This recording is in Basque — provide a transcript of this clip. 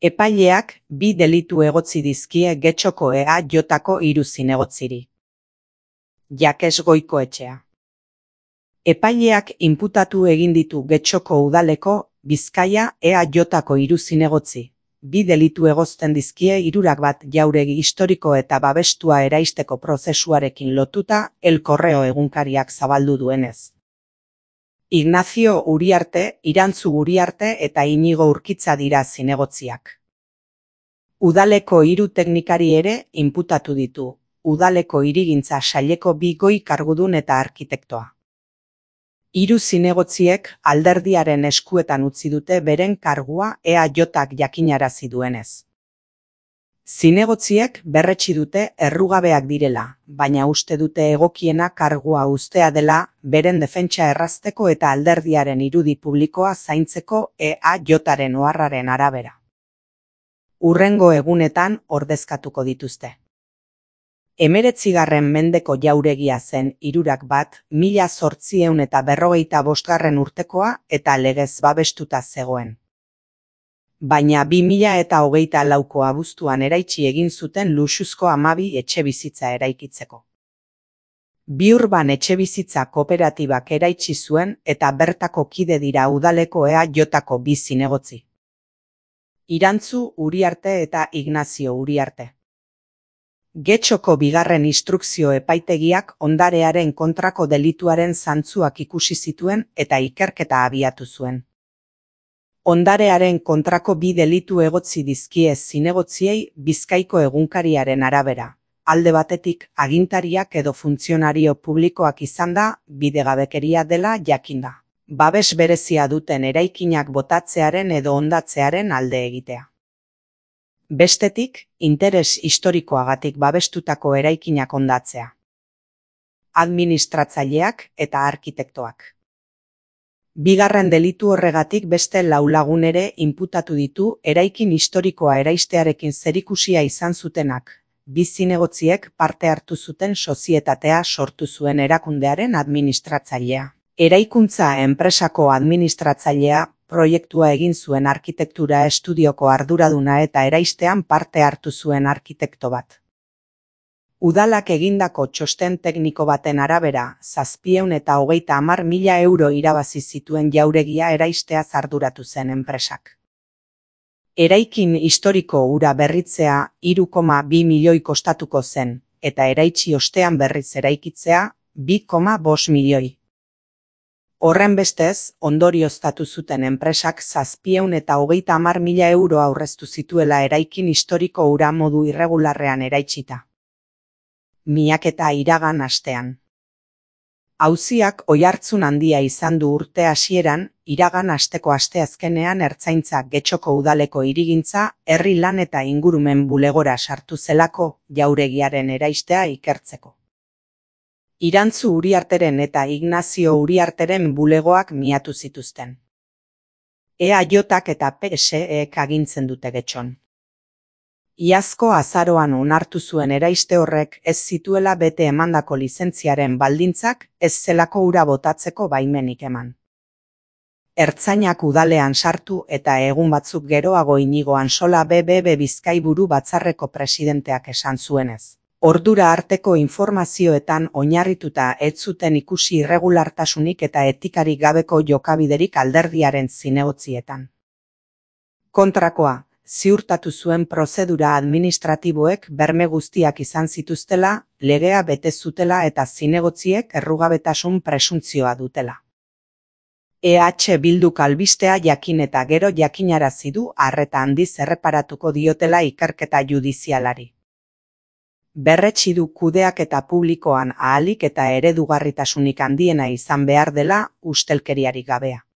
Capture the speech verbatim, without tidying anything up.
Epaileak bi delitu egotzi dizkie Getxoko E A Jko hiru zinegotziri. Jakes Goikoetxea. Epaileak inputatu egin ditu Getxoko udaleko Bizkaia E A Jko hiru zinegotzi. Bi delitu egozten dizkie hirurak bat jauregi historiko eta babestua eraisteko prozesuarekin lotuta El Correo egunkariak zabaldu duenez. Ignacio Uriarte, Irantzu Uriarte eta Inigo Urkitza dira zinegotziak. Udaleko hiru teknikari ere inputatu ditu, udaleko hirigintza saileko bi goi kargudun eta arkitektoa. Hiru zinegotziek alderdiaren eskuetan utzi dute beren kargua E A Jk jakinarazi duenez. Zinegotziek berretsi dute errugabeak direla, baina uste dute egokiena kargua uztea dela beren defentsa errazteko eta alderdiaren irudi publikoa zaintzeko E A Jren oharraren arabera. Hurrengo egunetan ordezkatuko dituzte. Hemeretzigarren mendeko jauregia zen hirurak bat, mila zortziehun eta berrogeita bostgarren urtekoa eta legez babestuta zegoen. Baina bi mila eta hogeita lauko abuztuan eraitsi egin zuten luxuzko hamabi etxebizitza eraikitzeko. Biurban etxebizitza kooperatibak eraitsi zuen eta bertako kide dira udaleko E A Jko bi zinegotzi. Irantzu Uriarte eta Ignacio Uriarte. Getxoko bigarren instrukzio epaitegiak ondarearen kontrako delituaren zantzuak ikusi zituen eta ikerketa abiatu zuen. Ondarearen kontrako bi delitu egotzi dizkie zinegotziei Bizkaiko egunkariaren arabera. Alde batetik agintariak edo funtzionario publikoak izanda bidegabekeria dela jakinda. Babes berezia duten eraikinak botatzearen edo hondatzearen alde egitea. Bestetik, interes historikoagatik babestutako eraikinak hondatzea. Administratzaileak eta arkitektoak. Bigarren delitu horregatik beste lau lagun ere inputatu ditu eraikin historikoa eraistearekin zerikusia izan zutenak. Bi zinegotziek parte hartu zuten sozietatea sortu zuen erakundearen administratzailea. Eraikuntza enpresako administratzailea proiektua egin zuen arkitektura estudioko arduraduna eta eraistean parte hartu zuen arkitekto bat. Udalak egindako txosten tekniko baten arabera, zazpieun eta hogeita hamar mila euro irabazi zituen jauregia eraisteaz arduratu zen enpresak. Eraikin historiko hura berritzea hiru koma bi milioi kostatuko zen, eta eraitsi ostean berriz eraikitzea bi koma bost milioi. Horren bestez, ondorioztatu zuten enpresak zazpieun eta hogeita hamar mila euro aurreztu zituela eraikin historiko hura modu irregularrean eraitsita. Miaketa iragan astean. Auziak oihartzun handia izan du urte hasieran, iragan asteko asteazkenean Ertzaintza Getxoko udaleko hirigintza, herri lan eta ingurumen bulegora sartu zelako jauregiaren eraistea ikertzeko. Irantzu Uriarteren eta Ignacio Uriarteren bulegoak miatu zituzten. E A Jk eta P S Ek agintzen dute Getxon. Iazko azaroan onartu zuen eraiste horrek ez zituela bete emandako lizentziaren baldintzak ez zelako ura botatzeko baimenik eman. Ertzainak udalean sartu eta egun batzuk geroago Inigo Ansola B B B Bizkaiburu batzarreko presidenteak esan zuenez. Ordura arteko informazioetan oinarrituta ez zuten ikusi irregulartasunik eta etikarik gabeko jokabiderik alderdiaren zinegotzietan. Kontrakoa, ziurtatu zuen prozedura administratiboek berme guztiak izan zituztela, legea bete zutela eta zinegotziek errugabetasun presuntzioa dutela. E H Bilduk albistea jakin eta gero jakinarazi du arreta handiz erreparatuko diotela ikerketa judizialari. Berretsi du kudeaketa publikoan ahalik eta eredugarritasunik handiena izan behar dela ustelkeriarik gabea.